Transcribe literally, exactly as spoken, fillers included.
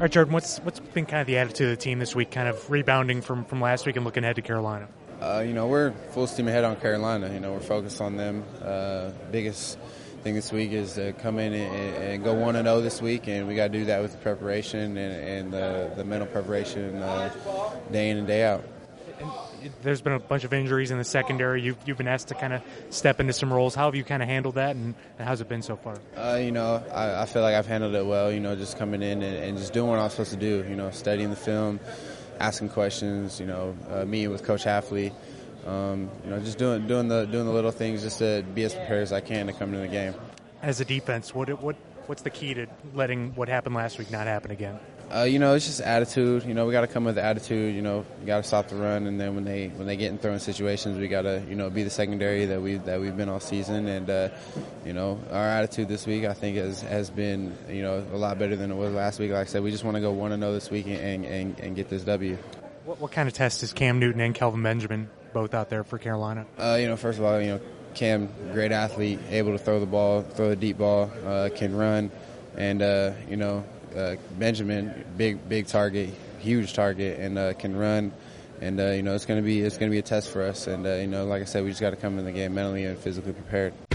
right, Jordan, what's what's been kind of the attitude of the team this week, kind of rebounding from, from last week and looking ahead to Carolina? Uh, you know, we're full steam ahead on Carolina. You know, we're focused on them. Uh, biggest thing this week is to come in and, and go one and zero this week, and we got to do that with the preparation and, and the, the mental preparation uh, day in and day out. And there's been a bunch of injuries in the secondary. You've, you've been asked to kind of step into some roles. How have you kind of handled that, and, and how's it been so far? Uh, you know, I, I feel like I've handled it well, you know, just coming in and, and just doing what I'm supposed to do, you know, studying the film, asking questions, you know, uh, meeting with Coach Hafley, um, you know, just doing doing the doing the little things just to be as prepared as I can to come into the game. As a defense, what what what's the key to letting what happened last week not happen again? Uh, you know, it's just attitude. You know, we got to come with attitude. You know, we got to stop the run, and then when they when they get in throwing situations, we got to you know be the secondary that we that we've been all season. And uh, you know, our attitude this week, I think, has has been you know a lot better than it was last week. Like I said, we just want to go one and zero this week and and, and get this W. What, what kind of test is Cam Newton and Kelvin Benjamin both out there for Carolina? Uh, you know, first of all, you know, Cam, great athlete, able to throw the ball, throw the deep ball, uh, can run, and uh, you know. Uh, Benjamin, big big target, huge target, and uh, can run, and uh, you know it's gonna be it's gonna be a test for us, and uh, you know like I said, we just got to come in the game mentally and physically prepared.